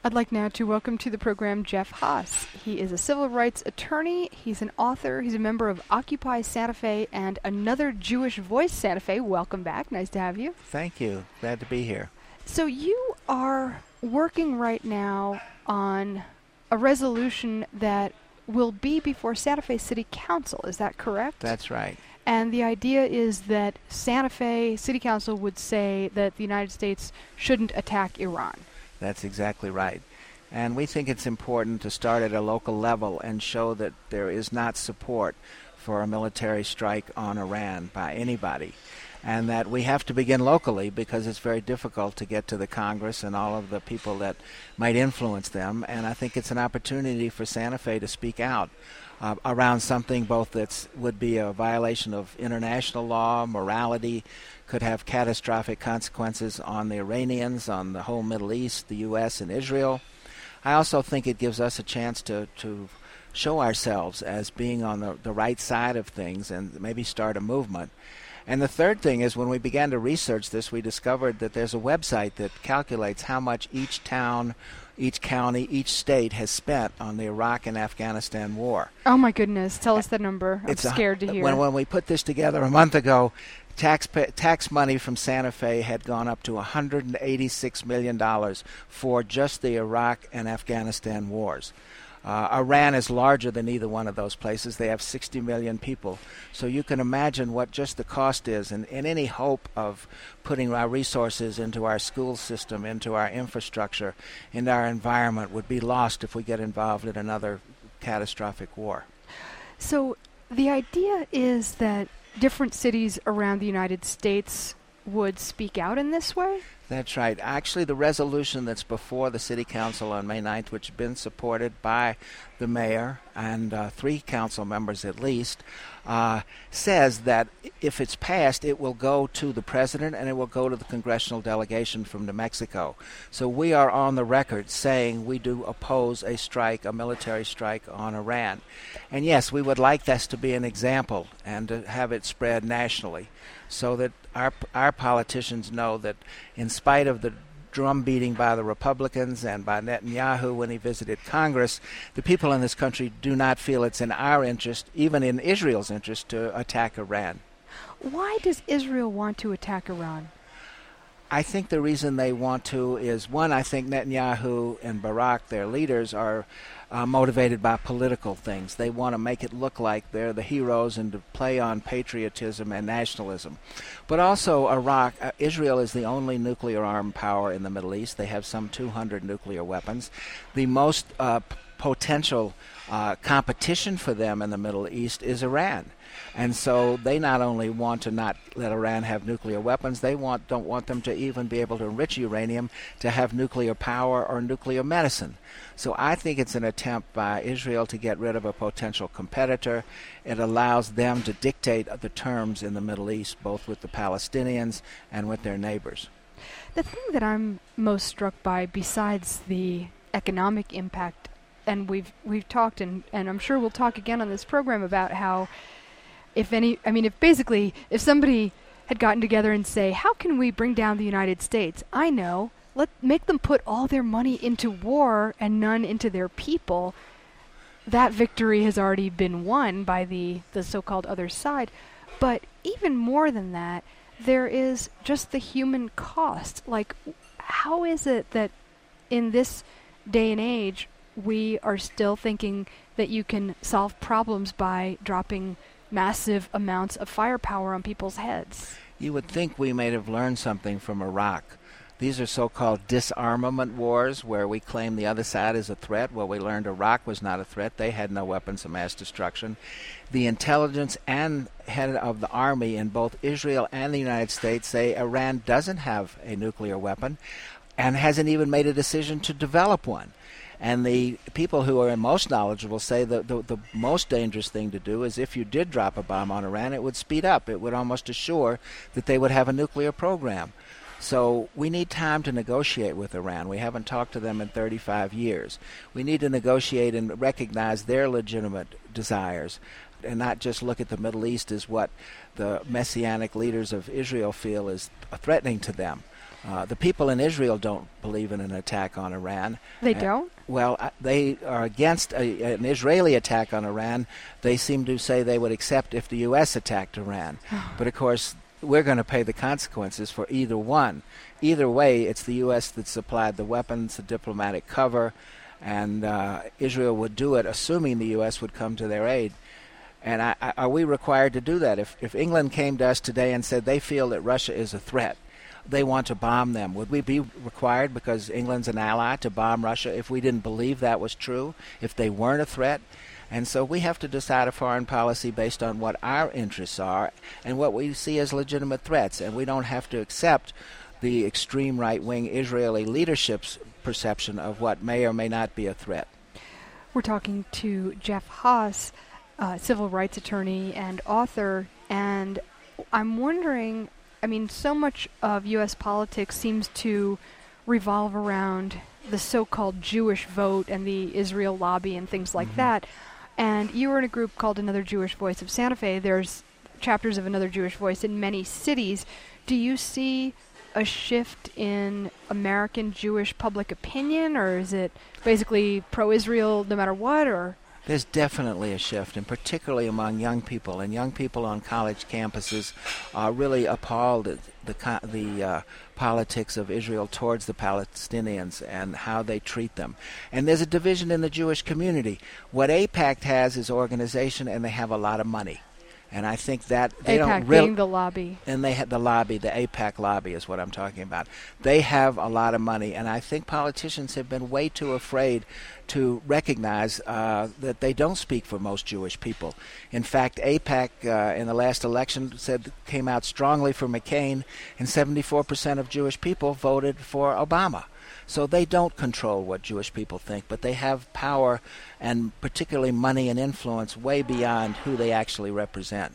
I'd like now to welcome to the program Jeff Haas. He is a civil rights attorney, he's an author, he's a member of Occupy Santa Fe and Another Jewish Voice Santa Fe. Welcome back. Nice to have you. Thank you. Glad to be here. So you are working right now on a resolution that will be before Santa Fe City Council. Is that correct? That's right. And the idea is that Santa Fe City Council would say that the United States shouldn't attack Iran. That's exactly right. And we think it's important to start at a local level and show that there is not support for a military strike on Iran by anybody. And that we have to begin locally because it's very difficult to get to the Congress and all of the people that might influence them. And I think it's an opportunity for Santa Fe to speak out around something both that would be a violation of international law, morality, could have catastrophic consequences on the Iranians, on the whole Middle East, the U.S. and Israel. I also think it gives us a chance to show ourselves as being on the right side of things and maybe start a movement. And the third thing is when we began to research this, we discovered that there's a website that calculates how much each town, each county, each state has spent on the Iraq and Afghanistan war. Oh my goodness, tell us the number. I'm scared to hear. When we put this together a month ago, tax money from Santa Fe had gone up to $186 million for just the Iraq and Afghanistan wars. Iran is larger than either one of those places. They have 60 million people. So you can imagine what just the cost is. And any hope of putting our resources into our school system, into our infrastructure, into our environment would be lost if we get involved in another catastrophic war. So the idea is that different cities around the United States would speak out in this way? That's right. Actually, the resolution that's before the City Council on May 9th, which has been supported by the mayor and 3 council members at least, says that if it's passed, it will go to the president and it will go to the congressional delegation from New Mexico. So we are on the record saying we do oppose a strike, a military strike on Iran. And yes, we would like this to be an example and to have it spread nationally so that our politicians know that in spite of the drum beating by the Republicans and by Netanyahu when he visited Congress, the people in this country do not feel it's in our interest, even in Israel's interest, to attack Iran. Why does Israel want to attack Iran? I think the reason they want to is, one, I think Netanyahu and Barak, their leaders, are motivated by political things. They want to make it look like they're the heroes and to play on patriotism and nationalism. But also Israel is the only nuclear-armed power in the Middle East. They have some 200 nuclear weapons. The most potential competition for them in the Middle East is Iran. And so they not only want to not let Iran have nuclear weapons, they don't want them to even be able to enrich uranium to have nuclear power or nuclear medicine. So I think it's an attempt by Israel to get rid of a potential competitor. It allows them to dictate the terms in the Middle East, both with the Palestinians and with their neighbors. The thing that I'm most struck by, besides the economic impact, and we've talked, and I'm sure we'll talk again on this program about how if somebody had gotten together and say, how can we bring down the United States? I know. Let's make them put all their money into war and none into their people. That victory has already been won by the so-called other side. But even more than that, there is just the human cost. Like, how is it that in this day and age we are still thinking that you can solve problems by dropping massive amounts of firepower on people's heads? You would think we may have learned something from Iraq. These are so-called disarmament wars where we claim the other side is a threat. Well, we learned Iraq was not a threat. They had no weapons of mass destruction. The intelligence and head of the army in both Israel and the United States say Iran doesn't have a nuclear weapon and hasn't even made a decision to develop one. And the people who are most knowledgeable say that the most dangerous thing to do is if you did drop a bomb on Iran, it would speed up. It would almost assure that they would have a nuclear program. So we need time to negotiate with Iran. We haven't talked to them in 35 years. We need to negotiate and recognize their legitimate desires and not just look at the Middle East as what the messianic leaders of Israel feel is threatening to them. The people in Israel don't believe in an attack on Iran. They don't? Well, they are against an Israeli attack on Iran. They seem to say they would accept if the U.S. attacked Iran. But, of course, we're going to pay the consequences for either one. Either way, it's the U.S. that supplied the weapons, the diplomatic cover, and Israel would do it, assuming the U.S. would come to their aid. And are we required to do that? If England came to us today and said they feel that Russia is a threat, they want to bomb them, would we be required, because England's an ally, to bomb Russia if we didn't believe that was true, if they weren't a threat? And so we have to decide a foreign policy based on what our interests are and what we see as legitimate threats. And we don't have to accept the extreme right-wing Israeli leadership's perception of what may or may not be a threat. We're talking to Jeff Haas, civil rights attorney and author, and I'm wondering, I mean, so much of U.S. politics seems to revolve around the so-called Jewish vote and the Israel lobby and things like that. And you were in a group called Another Jewish Voice of Santa Fe. There's chapters of Another Jewish Voice in many cities. Do you see a shift in American Jewish public opinion, or is it basically pro-Israel no matter what, or? There's definitely a shift, and particularly among young people. And young people on college campuses are really appalled at the politics of Israel towards the Palestinians and how they treat them. And there's a division in the Jewish community. What AIPAC has is organization, and they have a lot of money. And I think that they don't really, being the lobby. And they had the lobby, the AIPAC lobby is what I'm talking about. They have a lot of money, and I think politicians have been way too afraid to recognize that they don't speak for most Jewish people. In fact, AIPAC in the last election came out strongly for McCain, and 74% of Jewish people voted for Obama. So they don't control what Jewish people think, but they have power and particularly money and influence way beyond who they actually represent.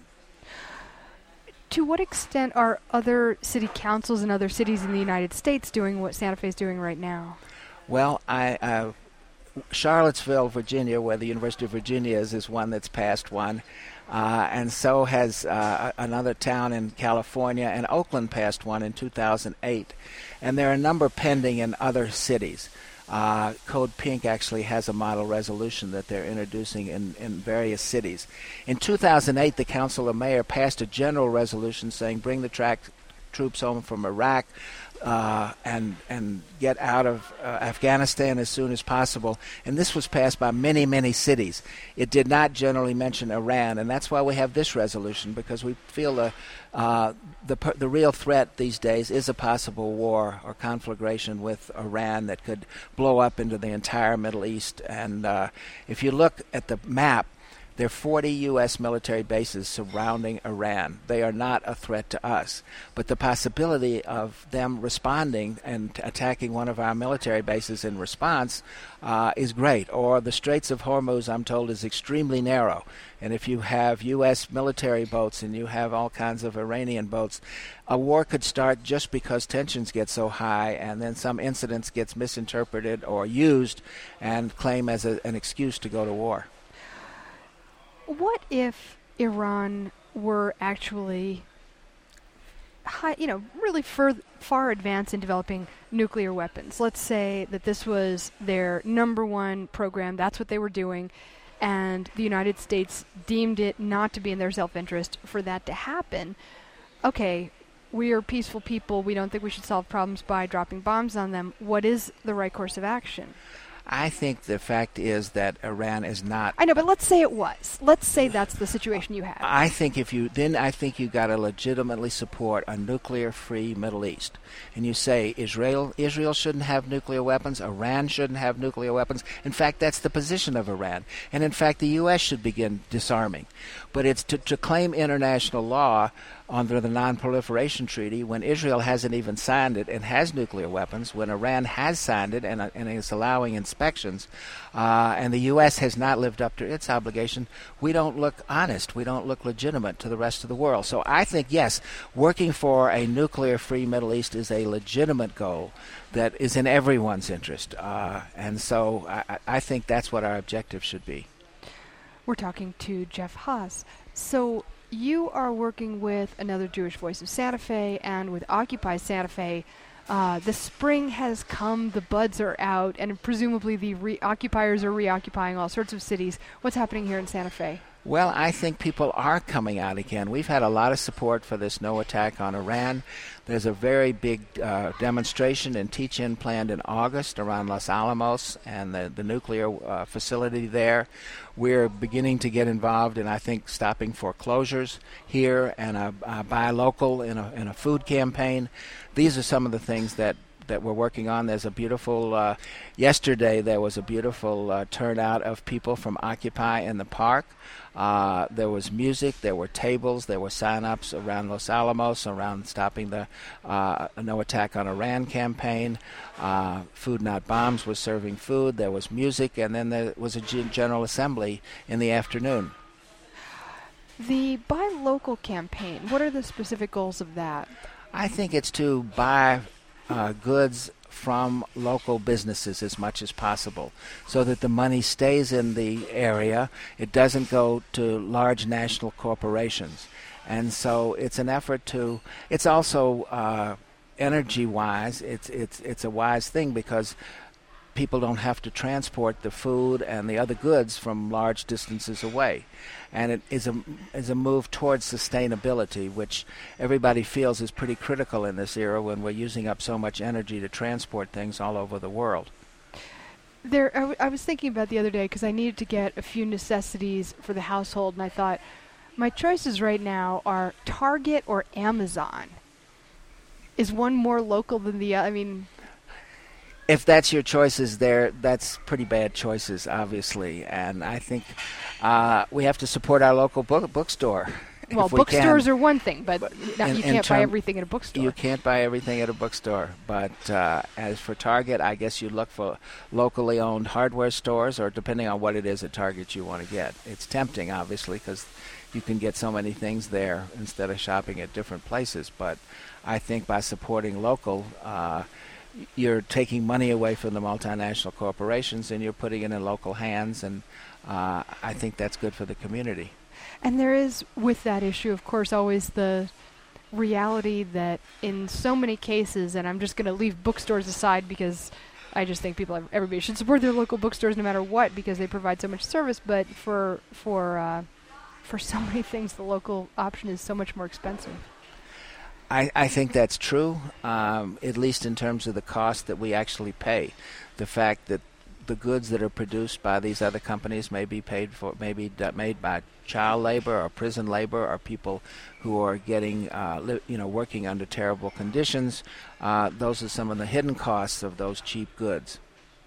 To what extent are other city councils in other cities in the United States doing what Santa Fe is doing right now? Well, Charlottesville, Virginia, where the University of Virginia is one that's passed one. And so has another town in California, and Oakland passed one in 2008. And there are a number pending in other cities. Code Pink actually has a model resolution that they're introducing in various cities. In 2008, the Council of Mayor passed a general resolution saying bring the troops home from Iraq, and get out of Afghanistan as soon as possible. And this was passed by many, many cities. It did not generally mention Iran, and that's why we have this resolution, because we feel the real threat these days is a possible war or conflagration with Iran that could blow up into the entire Middle East. And if you look at the map, there are 40 U.S. military bases surrounding Iran. They are not a threat to us. But the possibility of them responding and attacking one of our military bases in response is great. Or the Straits of Hormuz, I'm told, is extremely narrow. And if you have U.S. military boats and you have all kinds of Iranian boats, a war could start just because tensions get so high, and then some incidents gets misinterpreted or used and claimed as an excuse to go to war. What if Iran were actually, really far advanced in developing nuclear weapons? Let's say that this was their number one program, that's what they were doing, and the United States deemed it not to be in their self-interest for that to happen. Okay, we are peaceful people, we don't think we should solve problems by dropping bombs on them. What is the right course of action? I think the fact is that Iran is not. I know, but let's say it was. Let's say that's the situation you had. I think you got to legitimately support a nuclear-free Middle East, and you say Israel shouldn't have nuclear weapons, Iran shouldn't have nuclear weapons. In fact, that's the position of Iran, and in fact, the U.S. should begin disarming. But it's to claim international law under the Non-Proliferation Treaty when Israel hasn't even signed it and has nuclear weapons, when Iran has signed it and is allowing inspections, and the U.S. has not lived up to its obligation, we don't look honest. We don't look legitimate to the rest of the world. So I think, yes, working for a nuclear-free Middle East is a legitimate goal that is in everyone's interest. And so I think that's what our objective should be. We're talking to Jeff Haas. So you are working with Another Jewish Voice of Santa Fe and with Occupy Santa Fe The spring has come, the buds are out, and presumably the occupiers are reoccupying all sorts of cities. What's happening here in Santa Fe? Well, I think people are coming out again. We've had a lot of support for this no attack on Iran. There's a very big demonstration and teach-in planned in August around Los Alamos and the nuclear facility there. We're beginning to get involved in, I think, stopping foreclosures here and a buy local in a food campaign. These are some of the things that we're working on. There's a beautiful, yesterday there was a beautiful turnout of people from Occupy in the park. There was music, there were tables, there were sign-ups around Los Alamos, around stopping the No Attack on Iran campaign. Food Not Bombs was serving food, there was music, and then there was a general assembly in the afternoon. The Buy Local campaign, what are the specific goals of that? I think it's to buy goods from local businesses as much as possible so that the money stays in the area. It doesn't go to large national corporations. And so it's an effort to, it's also energy-wise, it's a wise thing because people don't have to transport the food and the other goods from large distances away. And it is a move towards sustainability, which everybody feels is pretty critical in this era when we're using up so much energy to transport things all over the world. I was thinking about the other day because I needed to get a few necessities for the household, and I thought, my choices right now are Target or Amazon. Is one more local than the other? I mean, if that's your choices there, that's pretty bad choices, obviously. And I think we have to support our local bookstore. Well, bookstores are one thing, but you can't buy everything at a bookstore. You can't buy everything at a bookstore. But as for Target, I guess you look for locally owned hardware stores, or depending on what it is at Target you want to get. It's tempting, obviously, because you can get so many things there instead of shopping at different places. But I think by supporting local, you're taking money away from the multinational corporations and you're putting it in local hands, and I think that's good for the community. And there is, with that issue, of course, always the reality that in so many cases, and I'm just going to leave bookstores aside because I just think everybody should support their local bookstores no matter what because they provide so much service, but for so many things, the local option is so much more expensive. I think that's true, at least in terms of the cost that we actually pay. The fact that the goods that are produced by these other companies may be made by child labor or prison labor or people who are getting, working under terrible conditions. Those are some of the hidden costs of those cheap goods.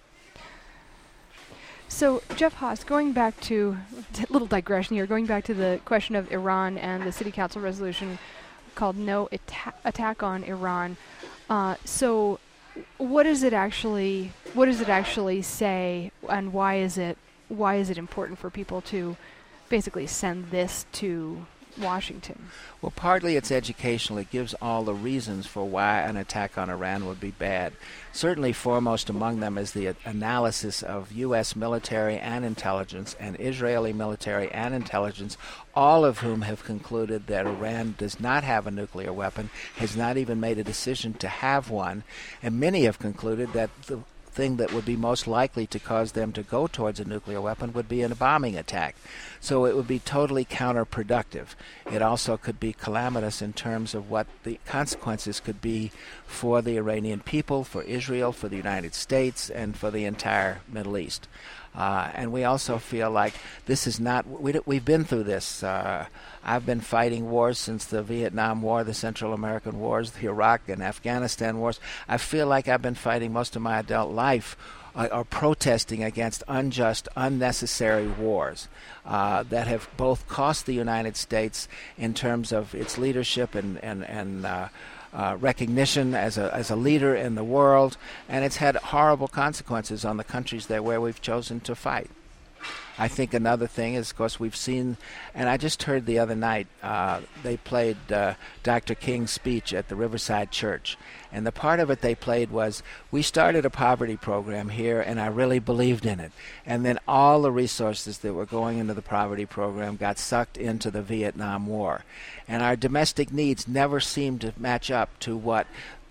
So, Jeff Haas, going back to a little digression here, going back to the question of Iran and the City Council resolution called No Attack on Iran. So what does it actually say, and why is it important for people to basically send this to Washington? Well, partly it's educational. It gives all the reasons for why an attack on Iran would be bad. Certainly foremost among them is the analysis of U.S. military and intelligence and Israeli military and intelligence, all of whom have concluded that Iran does not have a nuclear weapon, has not even made a decision to have one, and many have concluded that the thing that would be most likely to cause them to go towards a nuclear weapon would be a bombing attack. So it would be totally counterproductive. It also could be calamitous in terms of what the consequences could be for the Iranian people, for Israel, for the United States, and for the entire Middle East. And we also feel like this is not, we've been through this. I've been fighting wars since the Vietnam War, the Central American Wars, the Iraq and Afghanistan wars. I feel like I've been fighting most of my adult life or protesting against unjust, unnecessary wars that have both cost the United States in terms of its leadership and recognition as a leader in the world, and it's had horrible consequences on the countries there where we've chosen to fight. I think another thing is, of course, we've seen, and I just heard the other night, they played Dr. King's speech at the Riverside Church, and the part of it they played was, we started a poverty program here, and I really believed in it. And then all the resources that were going into the poverty program got sucked into the Vietnam War. And our domestic needs never seemed to match up to what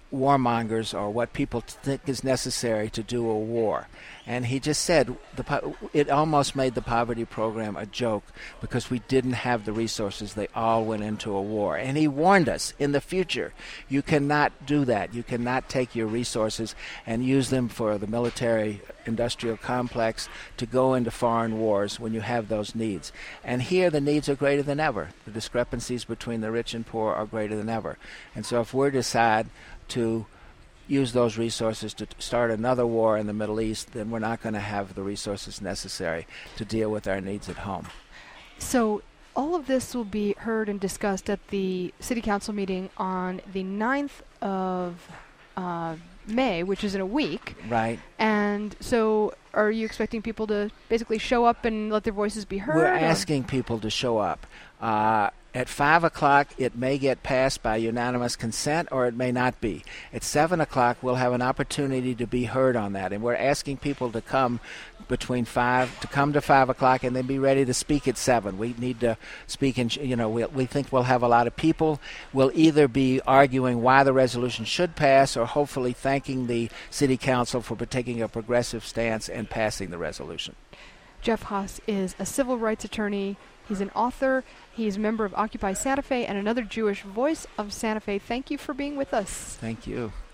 warmongers or what people think is necessary to do a war. And he just said it almost made the poverty program a joke because we didn't have the resources. They all went into a war. And he warned us, in the future, you cannot do that. You cannot take your resources and use them for the military-industrial complex to go into foreign wars when you have those needs. And here the needs are greater than ever. The discrepancies between the rich and poor are greater than ever. And so if we decide to use those resources to start another war in the Middle East, then we're not going to have the resources necessary to deal with our needs at home. So all of this will be heard and discussed at the City Council meeting on the 9th of May, which is in a week. Right. And so are you expecting people to basically show up and let their voices be heard? We're asking people to show up. At 5 o'clock, it may get passed by unanimous consent, or it may not be. At 7 o'clock, we'll have an opportunity to be heard on that, and we're asking people to come to 5 o'clock, and then be ready to speak at 7. We need to speak, and we think we'll have a lot of people. We'll either be arguing why the resolution should pass, or hopefully thanking the City Council for taking a progressive stance and passing the resolution. Jeff Haas is a civil rights attorney. He's an author. He's a member of Occupy Santa Fe and another Jewish voice of Santa Fe. Thank you for being with us. Thank you.